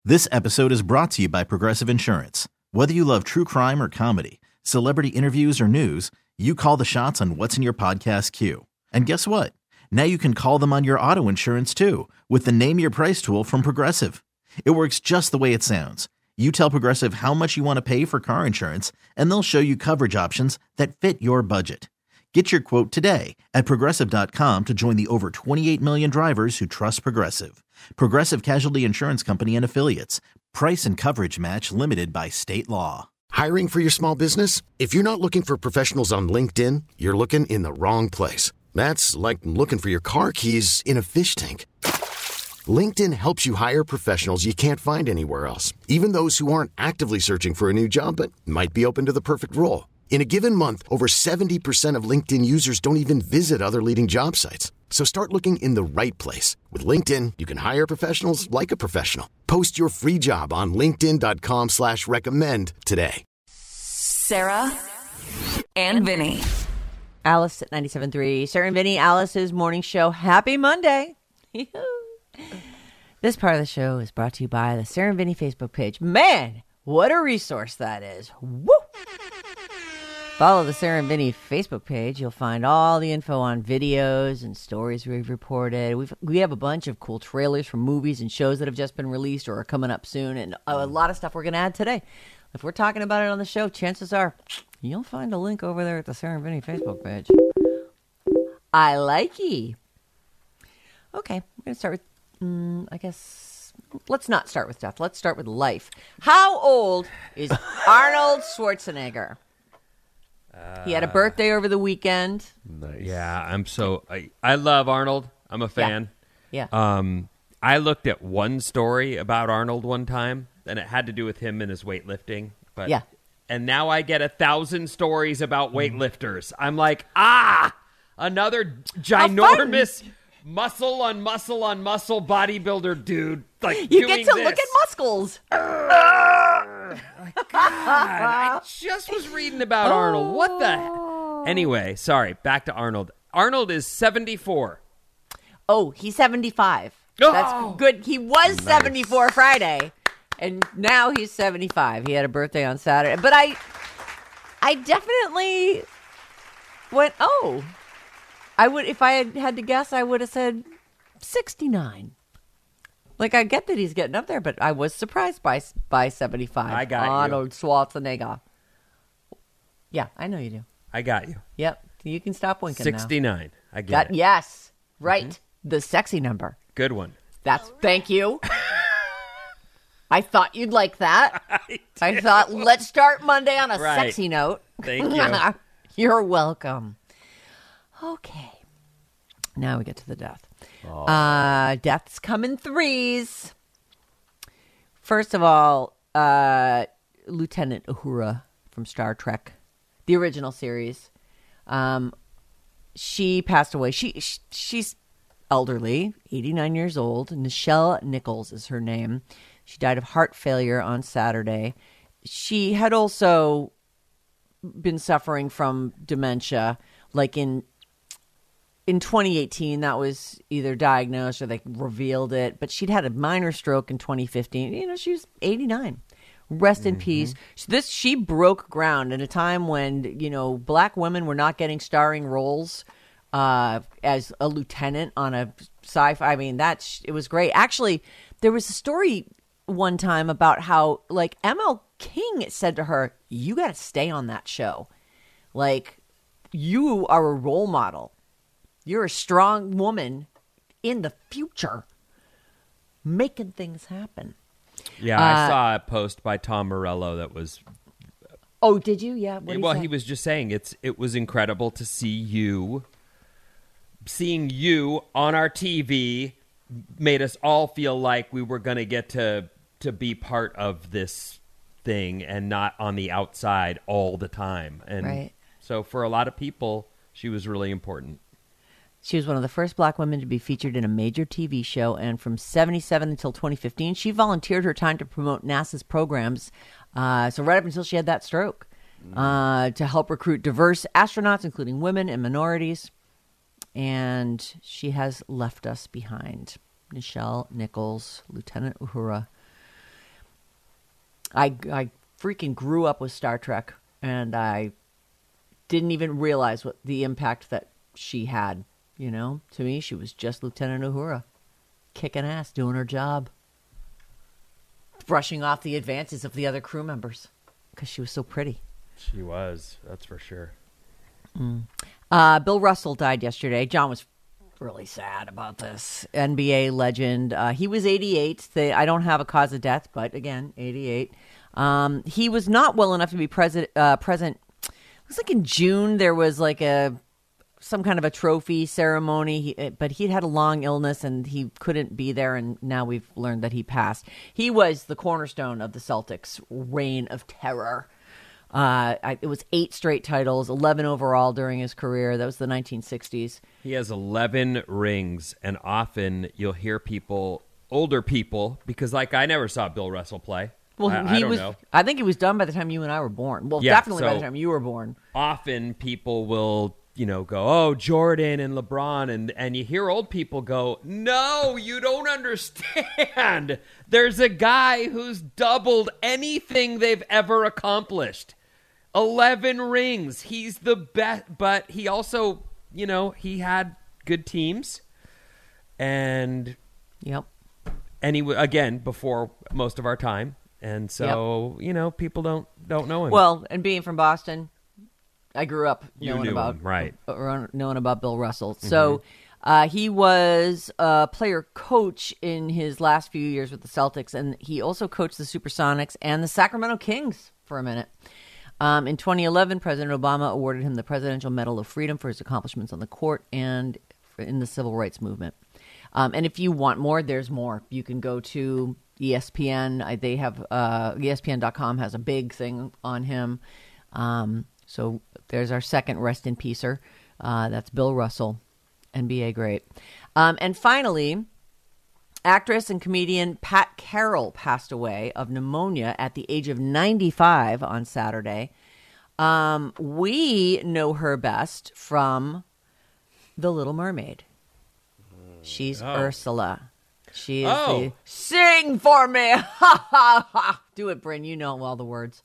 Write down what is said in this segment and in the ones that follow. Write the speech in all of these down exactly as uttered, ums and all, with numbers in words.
This episode is brought to you by Progressive Insurance. Whether you love true crime or comedy, celebrity interviews or news, you call the shots on what's in your podcast queue. And guess what? Now you can call them on your auto insurance too with the Name Your Price tool from Progressive. It works just the way it sounds. You tell Progressive how much you want to pay for car insurance, and they'll show you coverage options that fit your budget. Get your quote today at Progressive dot com to join the over twenty-eight million drivers who trust Progressive. Progressive Casualty Insurance Company and Affiliates. Price and coverage match limited by state law. Hiring for your small business? If you're not looking for professionals on LinkedIn, you're looking in the wrong place. That's like looking for your car keys in a fish tank. LinkedIn helps you hire professionals you can't find anywhere else, even those who aren't actively searching for a new job but might be open to the perfect role. In a given month, over seventy percent of LinkedIn users don't even visit other leading job sites. So start looking in the right place. With LinkedIn, you can hire professionals like a professional. Post your free job on linkedin dot com slash recommend today. Sarah and Vinny. Alice at ninety-seven point three. Sarah and Vinny, Alice's morning show. Happy Monday. This part of the show is brought to you by the Sarah and Vinny Facebook page. Man, what a resource that is. Woo! Follow the Sarah and Vinny Facebook page. You'll find all the info on videos and stories we've reported. We've, we have a bunch of cool trailers from movies and shows that have just been released or are coming up soon, and a lot of stuff we're going to add today. If we're talking about it on the show, chances are you'll find a link over there at the Sarah and Vinny Facebook page. I like ye. Okay, we're going to start with, um, I guess, let's not start with death. Let's start with life. How old is Arnold Schwarzenegger? Uh, he had a birthday over the weekend. Nice. Yeah, I'm so I, I love Arnold. I'm a fan. Yeah. yeah. Um, I looked at one story about Arnold one time, and it had to do with him and his weightlifting. But yeah. And now I get a thousand stories about weightlifters. I'm like, ah, another ginormous muscle on muscle on muscle bodybuilder dude. Like you doing get to this. look at muscles. God, I just was reading about oh. Arnold. What the heck? Anyway, sorry, back to Arnold. Arnold is seventy-four. Oh, he's seventy-five. Oh. That's good. He was nice. seventy-four Friday, and now he's seventy-five. He had a birthday on Saturday. But I I definitely went, oh. I would, if I had had to guess, I would have said sixty-nine. Like, I get that he's getting up there, but I was surprised by by seventy-five. I got Arnold you. Schwarzenegger. Yeah, I know you do. I got you. Yep. You can stop winking sixty-nine. Now. I get that, it. Yes. Right. Mm-hmm. The sexy number. Good one. That's, thank you. I thought you'd like that. I, I thought, let's start Monday on a right. sexy note. Thank you. You're welcome. Okay. Now we get to the death. Oh. Uh, deaths come in threes. First of all, uh, Lieutenant Uhura from Star Trek, the original series. Um, she passed away. She, she she's elderly, eighty-nine years old. Nichelle Nichols is her name. She died of heart failure on Saturday. She had also been suffering from dementia, like in In twenty eighteen, that was either diagnosed or they revealed it. But she'd had a minor stroke in twenty fifteen. You know, she was eighty-nine. Rest mm-hmm. in peace. This she broke ground at a time when, you know, black women were not getting starring roles uh, as a lieutenant on a sci-fi. I mean, that's it was great. Actually, there was a story one time about how, like, M L King said to her, "You got to stay on that show. Like, you are a role model. You're a strong woman in the future making things happen." Yeah, I uh, saw a post by Tom Morello that was... Oh, did you? Yeah. What well, he, he was just saying it's it was incredible to see you, seeing you on our T V made us all feel like we were going to get to to be part of this thing and not on the outside all the time. And right. So for a lot of people, she was really important. She was one of the first black women to be featured in a major T V show, and from seventy-seven until twenty fifteen, she volunteered her time to promote NASA's programs, uh, so right up until she had that stroke, uh, to help recruit diverse astronauts, including women and minorities. And she has left us behind. Nichelle Nichols, Lieutenant Uhura. I, I freaking grew up with Star Trek, and I didn't even realize what the impact that she had. You know, to me, she was just Lieutenant Uhura, kicking ass, doing her job, brushing off the advances of the other crew members because she was so pretty. She was, that's for sure. Mm. Uh, Bill Russell died yesterday. John was really sad about this. N B A legend. Uh, he was eighty-eight. They, I don't have a cause of death, but again, eighty-eight. Um, he was not well enough to be present. Uh, present. It was like in June. There was like a some kind of a trophy ceremony, he, but he'd had a long illness and he couldn't be there. And now we've learned that he passed. He was the cornerstone of the Celtics' reign of terror. Uh, I, it was eight straight titles, eleven overall during his career. That was the nineteen sixties. He has eleven rings, and often you'll hear people, older people, because like I never saw Bill Russell play. Well, I, he I don't was. know. I think he was done by the time you and I were born. Well, Yeah, definitely by so- the time you were born. Often people will, you know, go, oh, Jordan and LeBron, and and you hear old people go, no, you don't understand. There's a guy who's doubled anything they've ever accomplished. eleven rings. He's the best, but he also, you know, he had good teams, and Yep. and he w- again before most of our time, and so you know, people don't don't know him. Well, and being from Boston, I grew up You knowing knew about him, right. uh, knowing about Bill Russell. So uh, he was a player coach in his last few years with the Celtics, and he also coached the Supersonics and the Sacramento Kings for a minute. Um, in twenty eleven, President Obama awarded him the Presidential Medal of Freedom for his accomplishments on the court and in the civil rights movement. Um, and if you want more, there's more. You can go to E S P N. I, they have uh, E S P N dot com has a big thing on him. Um, so there's our second rest in peacer. Uh, that's Bill Russell, N B A great. Um, and finally, actress and comedian Pat Carroll passed away of pneumonia at the age of ninety-five on Saturday. Um, we know her best from The Little Mermaid. She's Oh. Ursula. She is Oh. the sing for me. Ha ha ha. Do it, Bryn. You know all the words.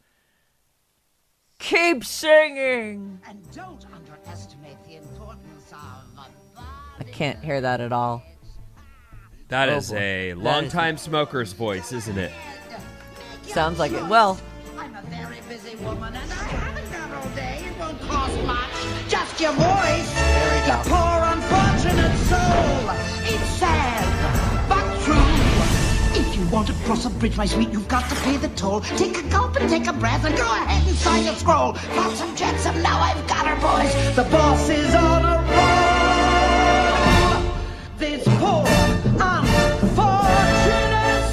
Keep singing. And don't underestimate the importance of I can't hear that at all. that Oh, is boy. a That longtime smoker's voice, isn't it? Sounds like it. Well, I'm a very busy woman and I haven't got all day. It won't cost much. Just your voice. There we go. You poor unfortunate soul. It's sad, but true. If you want to cross a bridge, my sweet, you've got to pay the toll. Take a gulp and take a breath and go ahead and sign your scroll. Flotsam jetsam, now I've got her, boys. The boss is on a roll. This poor unfortunate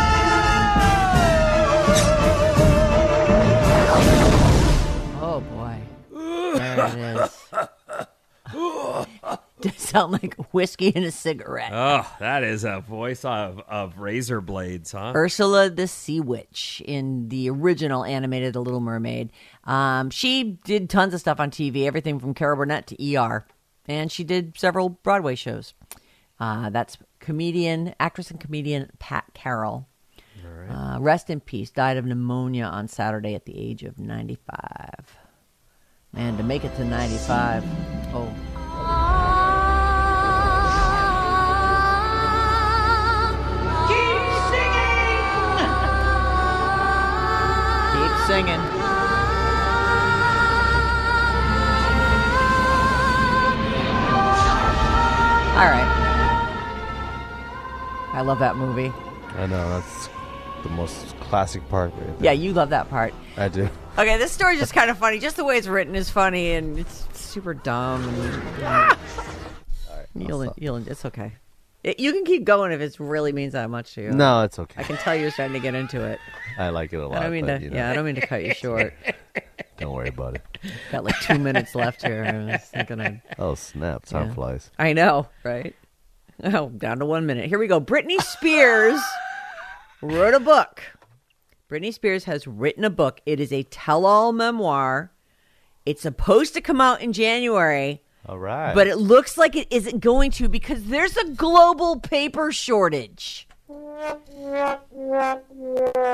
soul. oh boy. There it is. Does sound like whiskey and a cigarette. Oh, that is a voice of, of razor blades, huh? Ursula the Sea Witch in the original animated The Little Mermaid. Um, she did tons of stuff on T V, everything from Carol Burnett to E R. And she did several Broadway shows. Uh, that's comedian, actress and comedian Pat Carroll. All right. Uh, rest in peace. Died of pneumonia on Saturday at the age of ninety-five. Man, to make it to ninety-five. Oh. Keep singing! Keep singing. All right. I love that movie. I know, that's the most classic part right there. Yeah, you love that part. I do. Okay, this story's just kind of funny. Just the way it's written is funny, and it's super dumb. And, yeah. you'll, stop. you'll, it's okay. It, you can keep going if it really means that much to you. No, it's okay. I can tell you're starting to get into it. I like it a lot. I don't mean but, to. you know, Yeah, I don't mean to cut you short. Don't worry about it. Got like two minutes left here. I was thinking I'd. Oh, snap. Time Yeah. flies. I know, right? Oh, down to one minute. Here we go. Britney Spears wrote a book. Britney Spears has written a book. It is a tell-all memoir. It's supposed to come out in January, All right. but it looks like it isn't going to because there's a global paper shortage.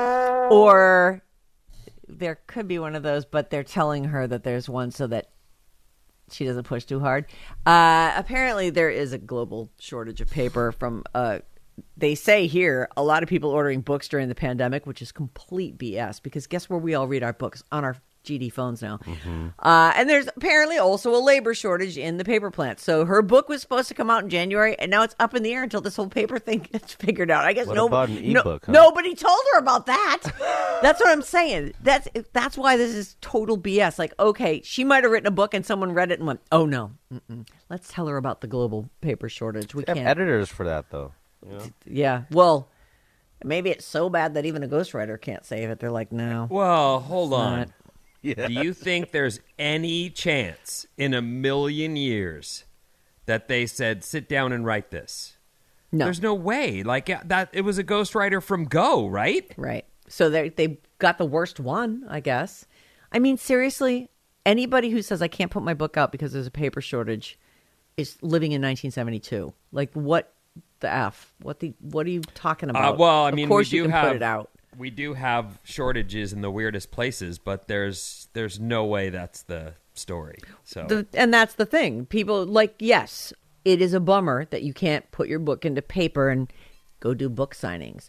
Or there could be one of those, but they're telling her that there's one so that she doesn't push too hard. Uh, apparently, there is a global shortage of paper from, uh, they say here, a lot of people ordering books during the pandemic, which is complete B S, because guess where we all read our books? On our G D phones now. Mm-hmm. Uh, and there's apparently also a labor shortage in the paper plant. So her book was supposed to come out in January, and now it's up in the air until this whole paper thing gets figured out. I guess What no, about an no- ebook, huh? nobody told her about that. That's what I'm saying. That's that's why this is total B S. Like, okay, she might have written a book and someone read it and went, oh, no. Mm-mm. Let's tell her about the global paper shortage. We They have can't. editors for that, though. You know? Yeah, well, maybe it's so bad that even a ghostwriter can't save it. They're like, no. Well, hold on. not. Yeah. Do you think there's any chance in a million years that they said, sit down and write this? No. There's no way. Like uh, that, it was a ghostwriter from Go, right? Right. So they they got the worst one, I guess. I mean, seriously, anybody who says I can't put my book out because there's a paper shortage is living in nineteen seventy-two. Like, what the F? What the what are you talking about? Uh, well, I Of mean, course we you do can have put it out. we do have shortages in the weirdest places, but there's there's no way that's the story. So The, and that's the thing. People, like, yes, it is a bummer that you can't put your book into paper and go do book signings.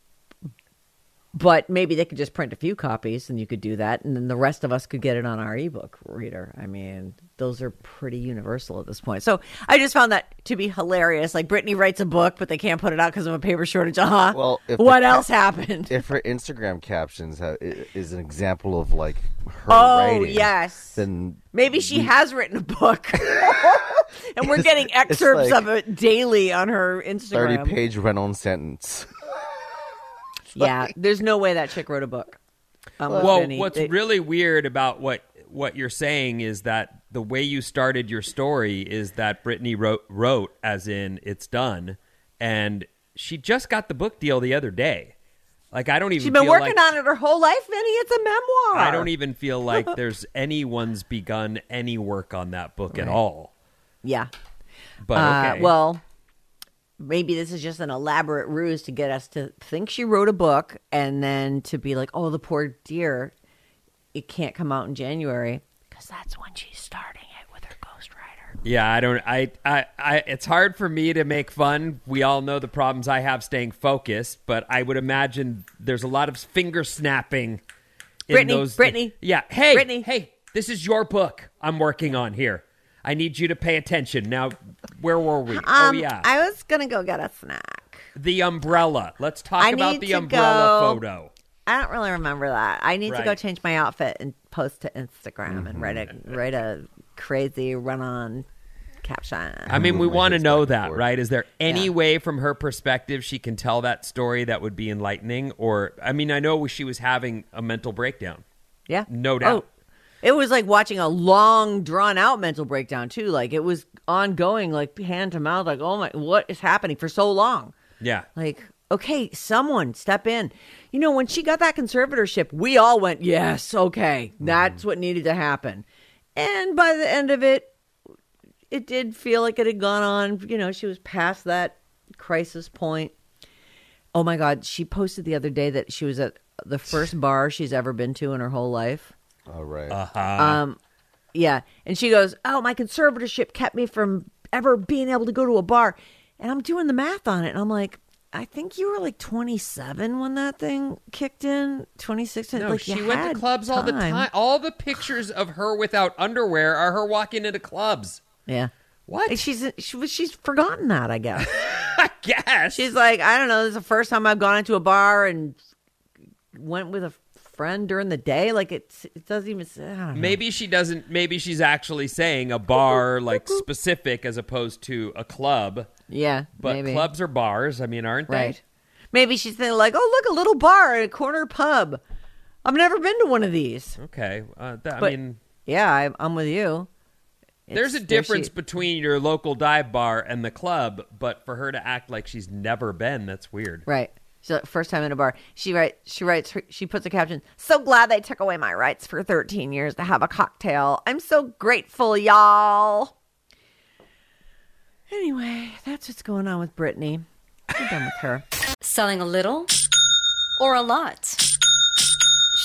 But maybe they could just print a few copies and you could do that. And then the rest of us could get it on our ebook reader. I mean, those are pretty universal at this point. So I just found that to be hilarious. Like, Brittany writes a book, but they can't put it out because of a paper shortage. Uh-huh. Well, if what the ca- else happened? If her Instagram captions have, i- is an example of like her Oh, writing, yes. then Maybe she has written a book. And we're getting It's- it's excerpts like of it daily on her Instagram. thirty-page run-on sentence. Yeah, there's no way that chick wrote a book. Um, with well, Vinny. what's They- really weird about what what you're saying is that the way you started your story is that Brittany wrote wrote as in it's done, and she just got the book deal the other day. Like, I don't even. she's been feel working like, on it her whole life, Vinny. It's a memoir. I don't even feel like there's anyone's begun any work on that book at Right. all. Yeah. But Uh, okay, well, maybe this is just an elaborate ruse to get us to think she wrote a book and then to be like, oh, the poor dear, it can't come out in January because that's when she's starting it with her ghostwriter. yeah, I don't. I, I, I. It's hard for me to make fun. We all know the problems I have staying focused, but I would imagine there's a lot of finger snapping. In Brittany, those, Brittany, yeah. Hey, Brittany. hey, this is your book I'm working on here. I need you to pay attention. Now, where were we? oh, Um, yeah. I was going to go get a snack. the umbrella. Let's talk I about need the to umbrella go- photo. I don't really remember that. I need to go Right. change my outfit and post to Instagram and write a write a crazy run on caption. I mean, we Move my want to hips know back and that, forth. right? Is there any Yeah. way from her perspective she can tell that story that would be enlightening? Or, I mean, I know she was having a mental breakdown. Yeah. No doubt. Oh, it was like watching a long, drawn out mental breakdown, too. Like, it was ongoing, like hand to mouth, like, oh my, what is happening for so long? Yeah. Like, okay, someone step in. You know, when she got that conservatorship, we all went, yes, okay, that's what needed to happen. And by the end of it, it did feel like it had gone on. You know, she was past that crisis point. Oh my God, she posted the other day that she was at the first bar she's ever been to in her whole life. All right. Um, yeah. And she goes, oh, my conservatorship kept me from ever being able to go to a bar. And I'm doing the math on it. And I'm like, I think you were like twenty-seven when that thing kicked in. twenty-six. No, like, she you went to had clubs all the time. All the pictures of her without underwear are her walking into clubs. Yeah. What? Like, she's she, was- she's forgotten that, I guess. I guess. She's like, I don't know. This is the first time I've gone into a bar and went with a friend during the day. Like, it's, it doesn't even say, I don't know. Maybe she doesn't. Maybe she's actually saying a bar, like, specific as opposed to a club. Yeah. But maybe. clubs are bars. I mean, aren't they? Right. Maybe she's thinking like, oh, look, a little bar at a corner pub. I've never been to one of these. Okay. Uh, th- I But mean, yeah, I, I'm with you. there's a It's- there difference she- between your local dive bar and the club, but for her to act like she's never been, that's weird. Right. So first time in a bar. She write. She writes. her- She puts a caption. So glad they took away my rights for thirteen years to have a cocktail. I'm so grateful, y'all. Anyway, that's what's going on with Brittany. We're done with her. Selling a little or a lot?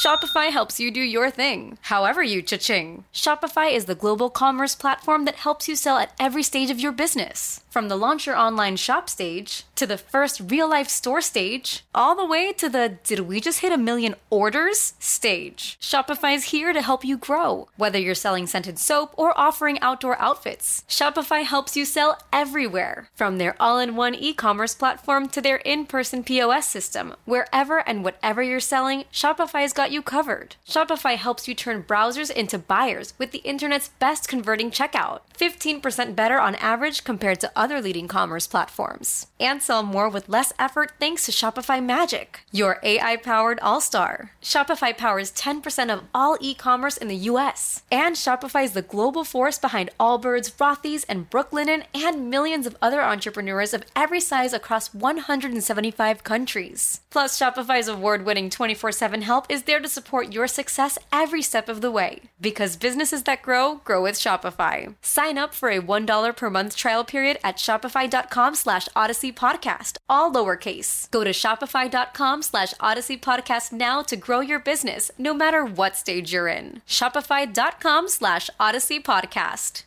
Shopify helps you do your thing, however you cha-ching. Shopify is the global commerce platform that helps you sell at every stage of your business. From the launch your online shop stage, to the first real-life store stage, all the way to the did we just hit a million orders stage. Shopify's here to help you grow. Whether you're selling scented soap or offering outdoor outfits, Shopify helps you sell everywhere. From their all-in-one e-commerce platform to their in-person P O S system, wherever and whatever you're selling, Shopify's got you covered. Shopify helps you turn browsers into buyers with the internet's best converting checkout. fifteen percent better on average compared to other leading commerce platforms. And sell more with less effort thanks to Shopify Magic, your A I-powered all-star. Shopify powers ten percent of all e-commerce in the U S. And Shopify is the global force behind Allbirds, Rothy's, and Brooklinen, and millions of other entrepreneurs of every size across one hundred seventy-five countries. Plus, Shopify's award-winning twenty-four seven help is there to support your success every step of the way. Because businesses that grow, grow with Shopify. Sign up for a one dollar per month trial period at shopify.com slash odyssey podcast, all lowercase. Go to shopify.com slash odyssey podcast now to grow your business, no matter what stage you're in. Shopify.com slash odyssey podcast.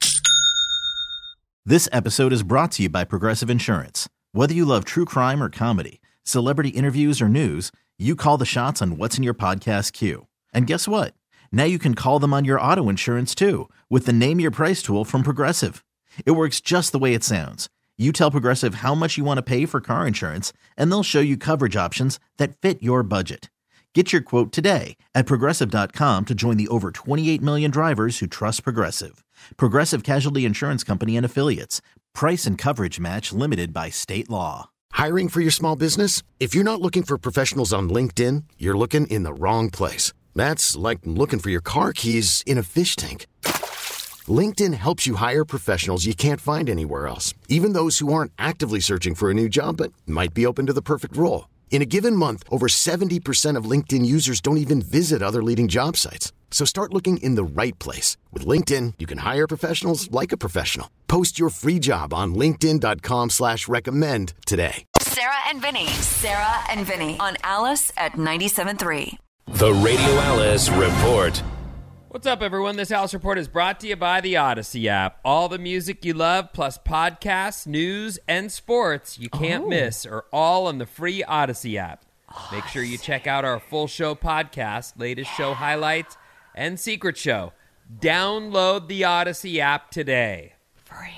This episode is brought to you by Progressive Insurance. Whether you love true crime or comedy, celebrity interviews or news, you call the shots on what's in your podcast queue. And guess what? Now you can call them on your auto insurance too with the Name Your Price tool from Progressive. It works just the way it sounds. You tell Progressive how much you want to pay for car insurance, and they'll show you coverage options that fit your budget. Get your quote today at Progressive dot com to join the over twenty-eight million drivers who trust Progressive. Progressive Casualty Insurance Company and Affiliates. Price and coverage match limited by state law. Hiring for your small business? If you're not looking for professionals on LinkedIn, you're looking in the wrong place. That's like looking for your car keys in a fish tank. LinkedIn helps you hire professionals you can't find anywhere else, even those who aren't actively searching for a new job but might be open to the perfect role. In a given month, over seventy percent of LinkedIn users don't even visit other leading job sites. So start looking in the right place. With LinkedIn, you can hire professionals like a professional. Post your free job on linkedin.com slash recommend today. Sarah and Vinny. Sarah and Vinny on Alice at ninety-seven point three. The Radio Alice Report. What's up, everyone? This Alice Report is brought to you by the Odyssey app. All the music you love, plus podcasts, news, and sports you can't oh. miss are all on the free Odyssey app. Odyssey. Make sure you check out our full show podcast, latest yeah. show highlights, and secret show. Download the Odyssey app today. Free.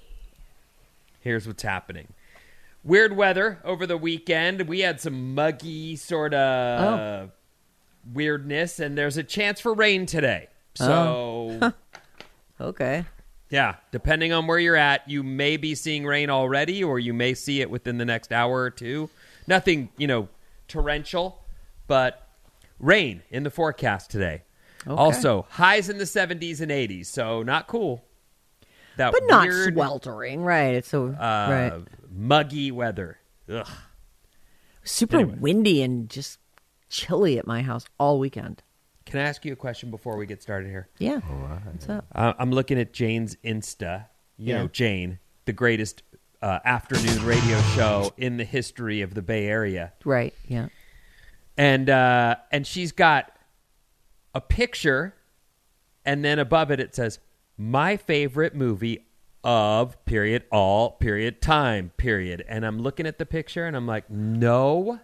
Here's what's happening. Weird weather over the weekend. We had some muggy sort of oh. weirdness, and there's a chance for rain today. So, oh. okay. Yeah, depending on where you're at, you may be seeing rain already, or you may see it within the next hour or two. Nothing, you know, torrential, but rain in the forecast today. Okay. Also, highs in the seventies and eighties, so not cool. That but not weird, sweltering, right? It's so uh, right. muggy weather. Ugh. Super anyway. windy and just chilly at my house all weekend. Can I ask you a question before we get started here? Yeah. All right. What's up? Uh, I'm looking at Jane's Insta. You yeah. know, Jane, the greatest uh, afternoon radio show in the history of the Bay Area. Right. Yeah. And uh, and she's got a picture, and then above it it says, "My favorite movie of period all period time period." And I'm looking at the picture, and I'm like, no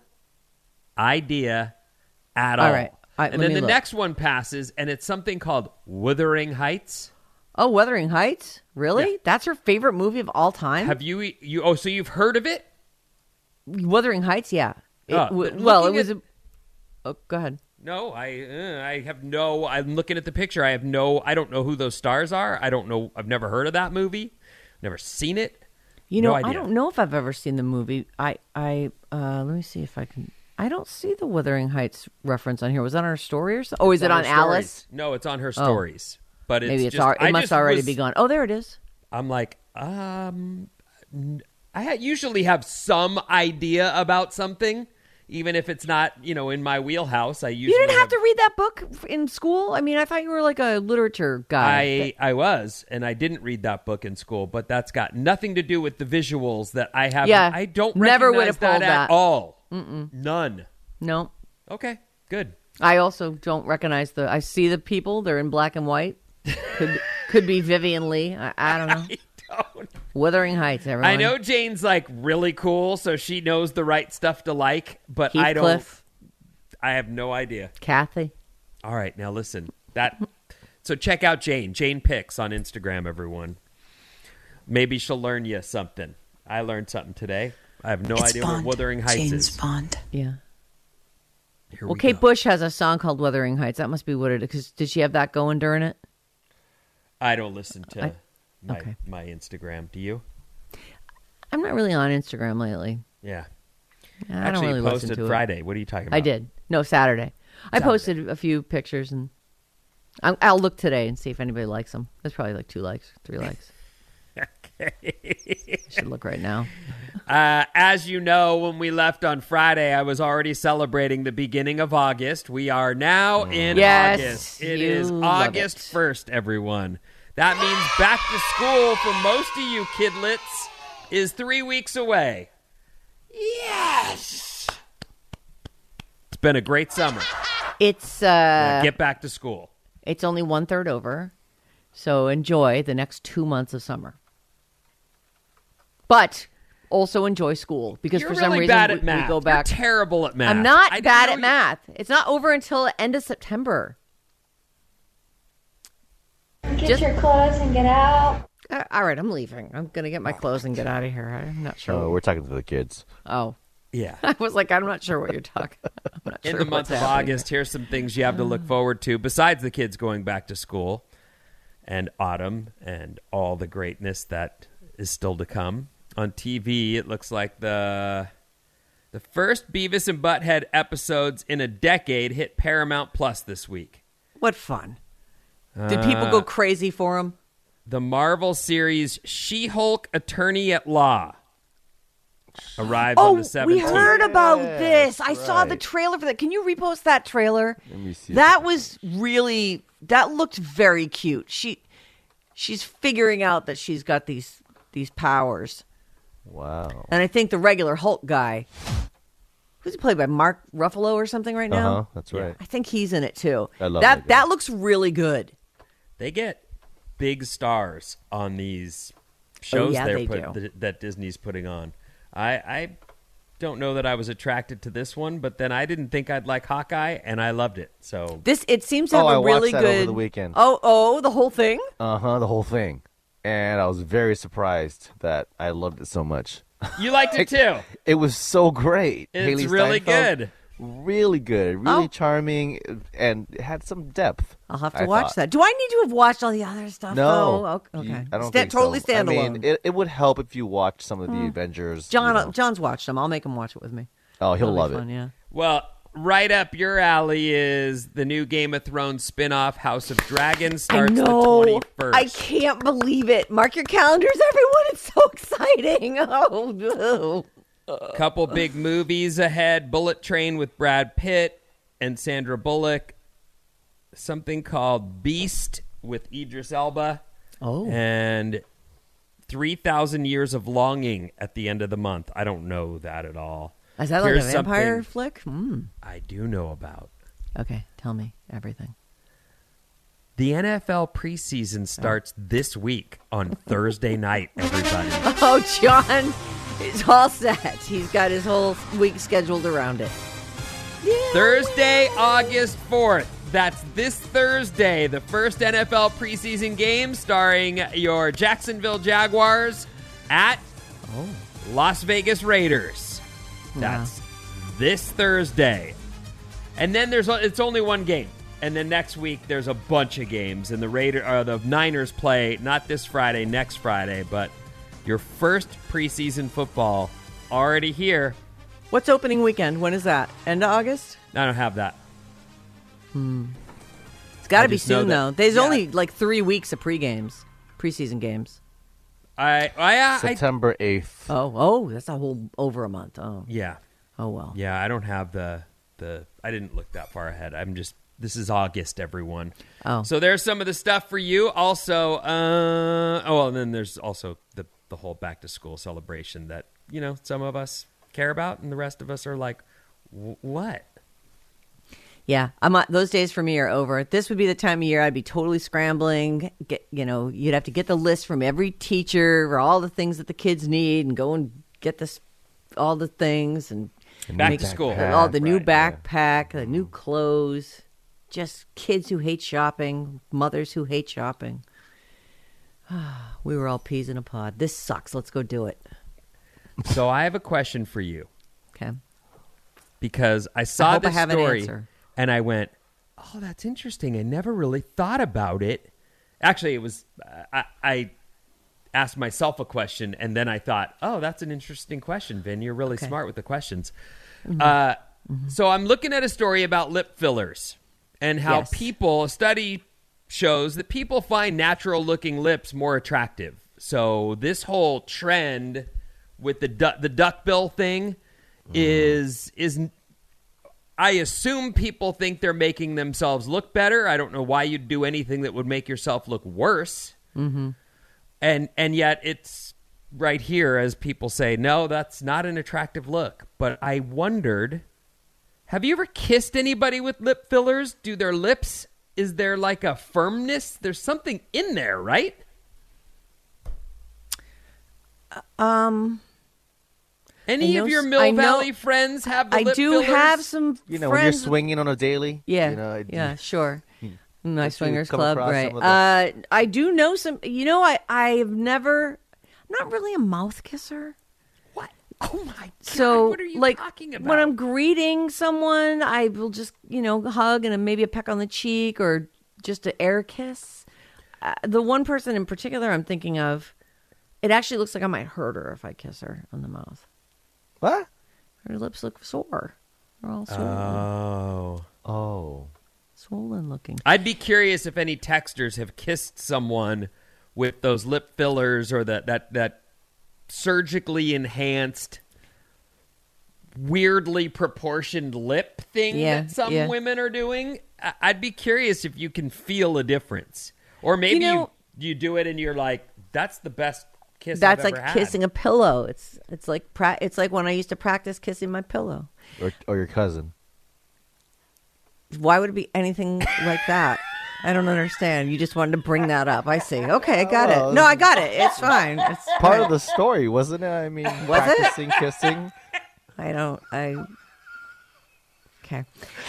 idea at all. All right. All right, and then the look. next one passes, and it's something called Wuthering Heights. Oh, Wuthering Heights? Really? Yeah. That's her favorite movie of all time? Have you you? Oh, so you've heard of it? Wuthering Heights, yeah. It, Uh, w- but well, it looking was. at- A, oh, go ahead. No, I uh, I have no. I'm looking at the picture. I have no. I don't know who those stars are. I don't know. I've never heard of that movie. Never seen it. You know, no I idea. don't know if I've ever seen the movie. I, I, uh, let me see if I can. I don't see the Wuthering Heights reference on here. Was that on her story or something? Oh, is It's it on her stories. Alice? No, it's on her stories. Oh. But it's maybe it's just, al- it I must just already was, be gone. Oh, there it is. I'm like, um, I ha- usually have some idea about something, even if it's not, you know, in my wheelhouse. I usually You didn't have have, to read that book in school? I mean, I thought you were like a literature guy. I I was, and I didn't read that book in school, but that's got nothing to do with the visuals that I have. Yeah, I don't never would recognize have pulled that at that. all. Mm-mm. None. No. Okay. Good. I also don't recognize the. I see the people. They're in black and white. Could could be Vivian Lee. I, I don't know. I don't. Wuthering Heights. Everyone. I know Jane's like really cool, so she knows the right stuff to like, but I don't. Heathcliff. I have no idea. Kathy. All right, now listen. That. So check out Jane. Jane Picks on Instagram, everyone. Maybe she'll learn you something. I learned something today. I have no it's idea Bond. what Wuthering Heights James is. Bond. Yeah. Here Well, we Kate go. Bush has a song called Wuthering Heights. That must be what it is. Cause did she have that going during it? I don't listen to I- my okay. my Instagram. Do you? I'm not really on Instagram lately. Yeah. I Actually, don't really you posted listen to Friday. it. What are you talking about? I did. No, Saturday. I Saturday. posted a few pictures, and I'll, I'll look today and see if anybody likes them. There's probably like two likes, three likes. I should look right now. Uh, as you know, when we left on Friday, I was already celebrating the beginning of August. We are now in Yes, August. It you is love August it. first, everyone. That means back to school for most of you kidlets is three weeks away. Yes! It's been a great summer. It's uh, Now get back to school. it's only one third over, so enjoy the next two months of summer. But also enjoy school because You're for really some reason bad we, at math. we go back. You're terrible at math. I'm not I didn't bad know at you- math. It's not over until the end of September. Get Just- your clothes and get out. Uh, all right, I'm leaving. I'm gonna get my clothes and get out of here. I'm not sure. Oh, we're talking to the kids. Oh, Yeah. I was like, I'm not sure what you're talking about. I'm not In sure the month what's of happening. August, here's some things you have to look forward to besides the kids going back to school and autumn and all the greatness that is still to come. On T V, it looks like the the first Beavis and Butthead episodes in a decade hit Paramount Plus this week. What fun! Did people go crazy for him? The Marvel series She-Hulk Attorney at Law arrives on Oh, the we seventeenth. heard about this. I right. saw the trailer for that. Can you repost that trailer? Let me see. That was really. That looked very cute. She, she's figuring out that she's got these these powers, Wow. and I think the regular Hulk guy, who's he played by Mark Ruffalo or something right now. Uh huh. That's right. I think he's in it too. I love that. that guy. That looks really good. They get big stars on these shows yeah, they're they put, do. th- that Disney's putting on. I, I don't know that I was attracted to this one, but then I didn't think I'd like Hawkeye, and I loved it. So This it seems to Oh, have a I watched really that good. over the weekend. Oh, oh, the whole thing. Uh huh. The whole thing, and I was very surprised that I loved it so much. you liked it too. It was so great. It's Haley really Steinfeld, good. Really good. Really Oh. charming, and it had some depth. I'll have to I watch thought. that. Do I need to have watched all the other stuff? No. though? Okay. You- okay. I don't Sta- think totally so. I standalone. mean, it, it would help if you watched some of the Avengers. John, you know. John's watched them. I'll make him watch it with me. Oh, he'll That'll be love fun, it. Yeah. Well, right up your alley is the new Game of Thrones spin-off House of Dragons starts I the know. twenty-first. I can't believe it. Mark your calendars, everyone. It's so exciting. Oh, no. Couple big movies ahead. Bullet Train with Brad Pitt and Sandra Bullock. Something called Beast with Idris Elba. Oh. And three thousand Years of Longing at the end of the month. I don't know that at all. Is that like Here's a vampire something flick? Mm. I do know about. Okay, tell me everything. The N F L preseason starts this week on Thursday night, everybody. Oh, John is all set. He's got his whole week scheduled around it. Thursday, August fourth. That's this Thursday, the first N F L preseason game starring your Jacksonville Jaguars at Las Vegas Raiders. That's this Thursday. And then there's it's only one game. And then next week there's a bunch of games, and the Raider or the Niners play not this Friday, next Friday, but your first preseason football already here. What's opening weekend? When is that? End of August? I don't have that. It's got I to be just know soon, that- though. There's yeah. only like three weeks of pre-games, preseason games. I I, I September eighth. Oh, oh, that's a whole over a month. Oh, yeah. oh well. Yeah, I don't have the the. I didn't look that far ahead. I'm just. This is August, everyone. Oh. So there's some of the stuff for you. Also, uh, oh, and then there's also the the whole back to school celebration that you know some of us care about, and the rest of us are like, "Wh- what? Yeah, I'm not, those days for me are over. This would be the time of year I'd be totally scrambling. Get you know, you'd have to get the list from every teacher for all the things that the kids need, and go and get this, all the things, and back to school, all the new right, backpack, yeah. the new clothes. Just kids who hate shopping, mothers who hate shopping. We were all peas in a pod. This sucks. Let's go do it. So I have a question for you. Okay. Because I saw I hope this I have an story answer. and I went, "Oh, that's interesting. I never really thought about it." Actually, it was I, I asked myself a question and then I thought, "Oh, that's an interesting question, Vin. You're really Okay. smart with the questions." Mm-hmm. Uh, mm-hmm. So I'm looking at a story about lip fillers and how Yes. people, a study shows that people find natural-looking lips more attractive. So this whole trend with the du- the duckbill thing is is I assume people think they're making themselves look better. I don't know why you'd do anything that would make yourself look worse. Mm-hmm. And and yet it's right here as people say, no, that's not an attractive look. But I wondered, have you ever kissed anybody with lip fillers? Do their lips, is there like a firmness? There's something in there, right? Um, Any I know of your s- Mill I know- Valley friends have the I lip do fillers? have some You know, when you're friends. swinging on a daily. Yeah, You know, it- yeah, sure. My If you swingers come club, across right? some of the- Uh, I do know some. You know, I I've never. I'm not really a mouth kisser. What? Oh my God! So, what are you like, talking about? when I'm greeting someone, I will just, you know, hug and maybe a peck on the cheek or just an air kiss. Uh, the one person in particular I'm thinking of, it actually looks like I might hurt her if I kiss her on the mouth. What? Her lips look sore. They're all swollen. Oh. Oh. Swollen looking. I'd be curious if any texters have kissed someone with those lip fillers or that that that surgically enhanced, weirdly proportioned lip thing Yeah, that some yeah. women are doing. I- I'd be curious if you can feel a difference, or maybe you, know- you, do it and you're like, "That's the best kiss That's I've like ever had." kissing a pillow. It's it's like pra- it's like when I used to practice kissing my pillow. Or, or your cousin. Why would it be anything like that? I don't understand. You just wanted to bring that up. I see. Okay, I got Well, it. No, I got it. It's fine. It's Part of the story, wasn't it? I mean, Was it? practicing kissing. I don't. I. Okay.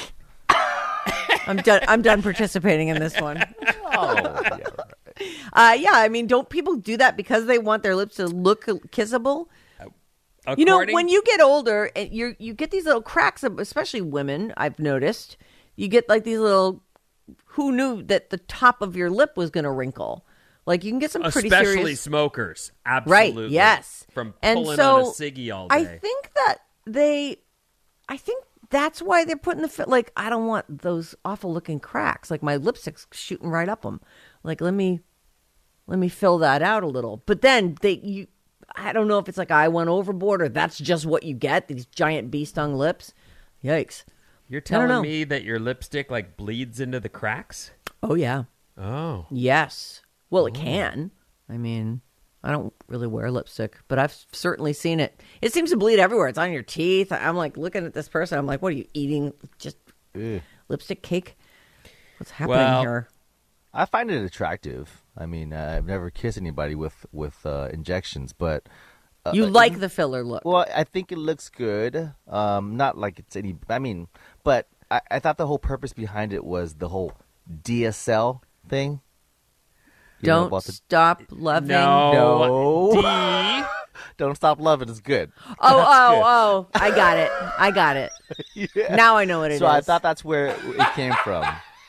I'm done. I'm done participating in this one. Oh, yeah, right. Uh, yeah, I mean, don't people do that because they want their lips to look kissable? You know, According- when you get older, and you you get these little cracks, especially women. I've noticed you get like these little. Who knew that the top of your lip was going to wrinkle? Like you can get some pretty especially serious. smokers, Right. absolutely. Yes. From And pulling so on a ciggy all day. I think that they, I think that's why they're putting the fi- like. I don't want those awful looking cracks. Like my lipstick's shooting right up them. Like let me, let me fill that out a little. But then they you, I don't know if it's like I went overboard or that's just what you get. These giant bee stung lips. Yikes. You're I don't know. telling me that your lipstick like bleeds into the cracks? Oh yeah. Oh. Yes. Well, it can. I mean, I don't really wear lipstick, but I've certainly seen it. It seems to bleed everywhere. It's on your teeth. I'm like looking at this person. I'm like, what are you eating? Just Ew. lipstick cake? What's happening Well, here? I find it attractive. I mean, uh, I've never kissed anybody with with uh, injections, but uh, You uh, like the filler look. Well, I think it looks good. Um, not like it's any. I mean, but I, I thought the whole purpose behind it was the whole D S L thing. You know Don't about the- stop loving. No. No. D. Don't stop loving is good. Oh, oh, oh. I got it. I got it. Yeah. Now I know what it is. So I thought that's where it, it came from.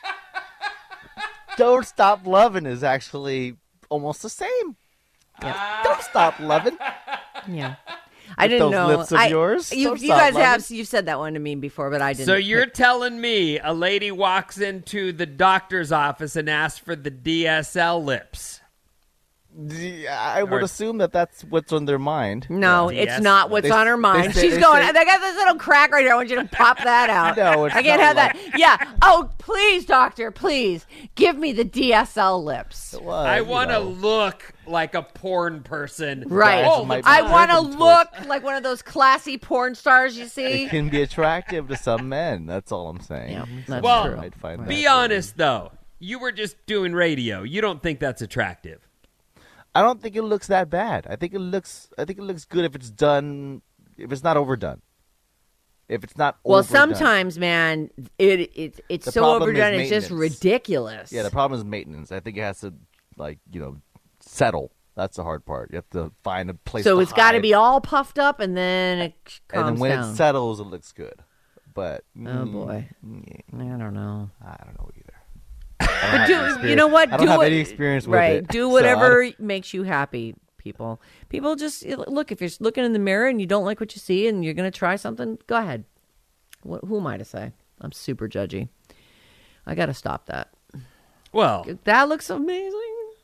Don't stop loving is actually almost the same. Don't stop loving. Yeah. I With didn't those know. lips of I- yours? You, Don't you stop guys have. loving. You've said that one to me before, but I didn't. So you're telling me a lady walks into the doctor's office and asks for the D S L lips? I would Or- assume that that's what's on their mind. No, Yeah. it's Yes. not what's They- on her they mind. say- She's they going, say- I got this little crack right here. I want you to pop that out. No, it's I can't not have like- that. Yeah. Oh, please, doctor, please give me the D S L lips. Well, I you want to know. look like a porn person. Right. all the might be I time. want to driven look like one of those classy porn stars you see. It can be attractive to some men. That's all I'm saying. Yeah, that's Well, true. I'd find Be that honest, though. You were just doing radio. You don't think that's attractive. I don't think it looks that bad. I think it looks. I think it looks good if it's done. If it's not overdone. If it's not. Well, overdone. sometimes, man, it, it it's The so problem is overdone. It's just maintenance. ridiculous. Yeah, the problem is maintenance. I think it has to, like, you know, settle. That's the hard part. You have to find a place. so to it's got to hide. be all puffed up, and then it calms And then when down. it settles, it looks good. But Oh mm, boy, yeah, I don't know. I don't know either. But do you know what? I don't do have what, any experience with right. it, Do so I whatever makes you happy, people. People just look. If you're looking in the mirror and you don't like what you see, and you're going to try something, go ahead. What, who am I to say? I'm super judgy. I got to stop that. Well, That looks amazing.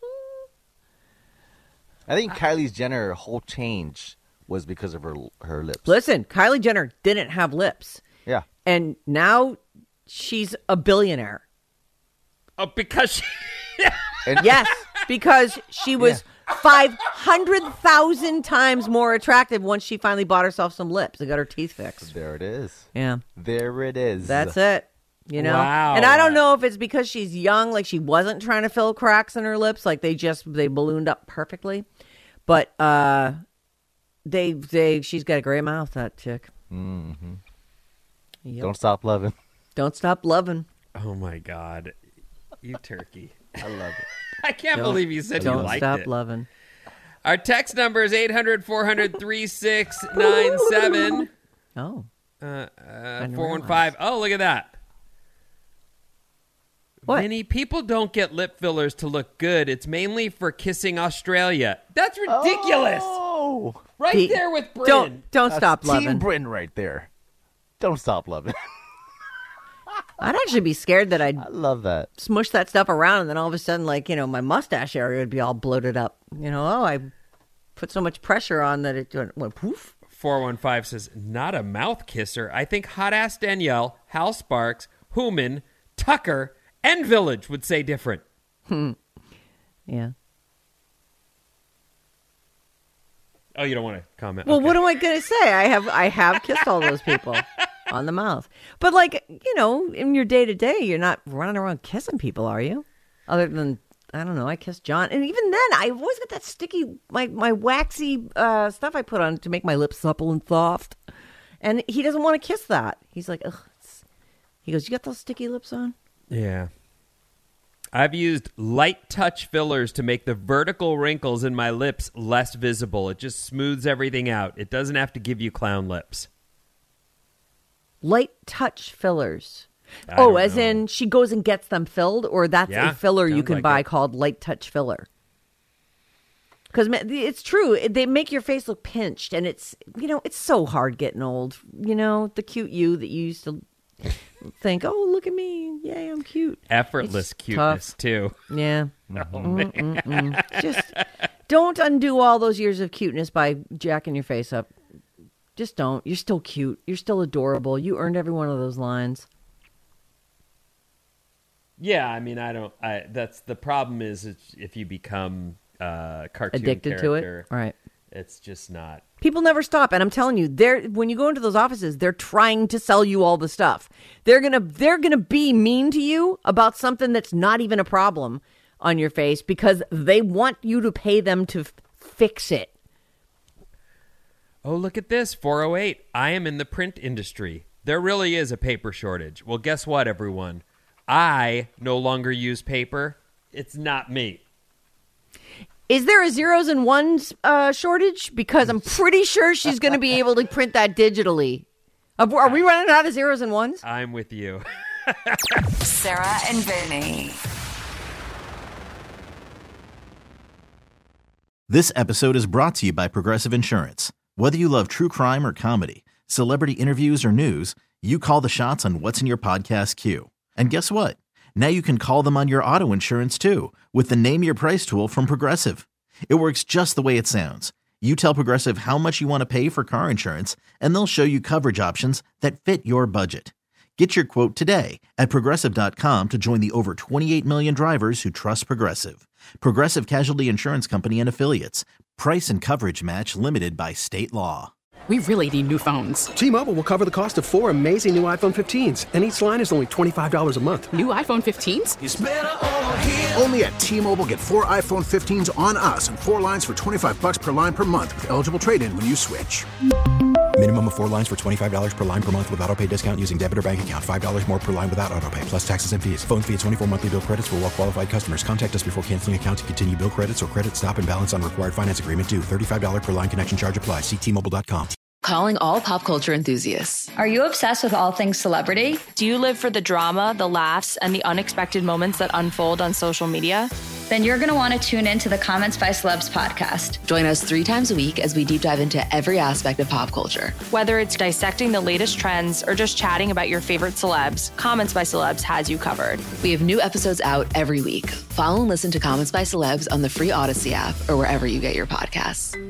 I think Kylie Jenner whole change was because of her her lips. Listen, Kylie Jenner didn't have lips, Yeah. and now she's a billionaire. oh, because she, And Yes, because she was five hundred thousand times more attractive once she finally bought herself some lips and got her teeth fixed. there it is. Yeah, There it is. that's it. You know, Wow. and I don't know if it's because she's young, like she wasn't trying to fill cracks in her lips, like they just they ballooned up perfectly. But uh, they they she's got a great mouth, that chick. Mm-hmm. Yep. Don't stop loving. Don't stop loving. oh my God, you turkey! I love it. I can't Don't- believe you said you Don't liked stop it. loving. Our text number is eight hundred, four hundred, thirty-six ninety-seven. Oh, Uh, uh, didn't four one five. Oh, look at that. what? Vinny, people don't get lip fillers to look good. It's mainly for kissing Australia. That's ridiculous. Oh, Right Pete, there with Britain. Don't don't that's stop Team loving. Britain right there. Don't stop loving. I'd actually be scared that I'd I love that. smush that stuff around, and then all of a sudden, like, you know, my mustache area would be all bloated up. You know, oh, I put so much pressure on that it went, went poof. four one five says, not a mouth kisser. I think hot ass Danielle, Hal Sparks, Hooman, Tucker, and Village would say different. Yeah. Oh, you don't want to comment? Well, Okay. what am I going to say? I have I have kissed all those people on the mouth, but like, you know, in your day to day, you're not running around kissing people, are you? Other than, I don't know, I kissed John, and even then, I've always got that sticky, my my waxy uh, stuff I put on to make my lips supple and soft, and he doesn't want to kiss that. He's like, ugh. It's... He goes, "You got those sticky lips on?" Yeah. I've used light touch fillers to make the vertical wrinkles in my lips less visible. It just smooths everything out. It doesn't have to give you clown lips. Light touch fillers. I Oh, don't as know. in she goes and gets them filled, or that's Yeah, a filler you sounds can like buy it. called light touch filler. Because it's true, it- they make your face look pinched, and it's, you know, it's so hard getting old. You know, the cute you that you used to think, oh, look at me, yay, I'm cute. Effortless It's cuteness, tough. too. Yeah. Oh, man. Mm-mm-mm. Just don't undo all those years of cuteness by jacking your face up. Just don't. You're still cute. You're still adorable. You earned every one of those lines. Yeah, I mean, I don't. I, that's the problem is it's, if you become uh, cartoon Addicted to it? character, Right. It's just not. People never stop, and I'm telling you, they're when you go into those offices, they're trying to sell you all the stuff. They're gonna they're gonna be mean to you about something that's not even a problem on your face because they want you to pay them to f- fix it. Oh, look at this. four oh eight. I am in the print industry. There really is a paper shortage. Well, guess what, everyone? I no longer use paper. It's not me. Is there a zeros and ones uh, shortage? Because I'm pretty sure she's going to be able to print that digitally. Are are we running out of zeros and ones? I'm with you. Sarah and Vinny. This episode is brought to you by Progressive Insurance. Whether you love true crime or comedy, celebrity interviews or news, you call the shots on what's in your podcast queue. And guess what? Now you can call them on your auto insurance too with the Name Your Price tool from Progressive. It works just the way it sounds. You tell Progressive how much you want to pay for car insurance, and they'll show you coverage options that fit your budget. Get your quote today at Progressive dot com to join the over twenty-eight million drivers who trust Progressive. Progressive Casualty Insurance Company and Affiliates. Price and coverage match limited by state law. We really need new phones. T-Mobile will cover the cost of four amazing new iPhone fifteens, and each line is only twenty-five dollars a month. New iPhone fifteens? It's better over here. Only at T-Mobile, get four iPhone fifteens on us and four lines for twenty-five dollars per line per month with eligible trade-in when you switch. Minimum of four lines for twenty-five dollars per line per month with autopay discount using debit or bank account. five dollars more per line without autopay, plus taxes and fees. Phone fee at twenty-four monthly bill credits for well-qualified customers. Contact us before canceling account to continue bill credits or credit stop and balance on required finance agreement due. thirty-five dollars per line connection charge applies. See T Mobile dot com. Calling all pop culture enthusiasts. Are you obsessed with all things celebrity? Do you live for the drama, the laughs, and the unexpected moments that unfold on social media? Then you're going to want to tune in to the Comments by Celebs podcast. Join us three times a week as we deep dive into every aspect of pop culture. Whether it's dissecting the latest trends or just chatting about your favorite celebs, Comments by Celebs has you covered. We have new episodes out every week. Follow and listen to Comments by Celebs on the free Odyssey app or wherever you get your podcasts.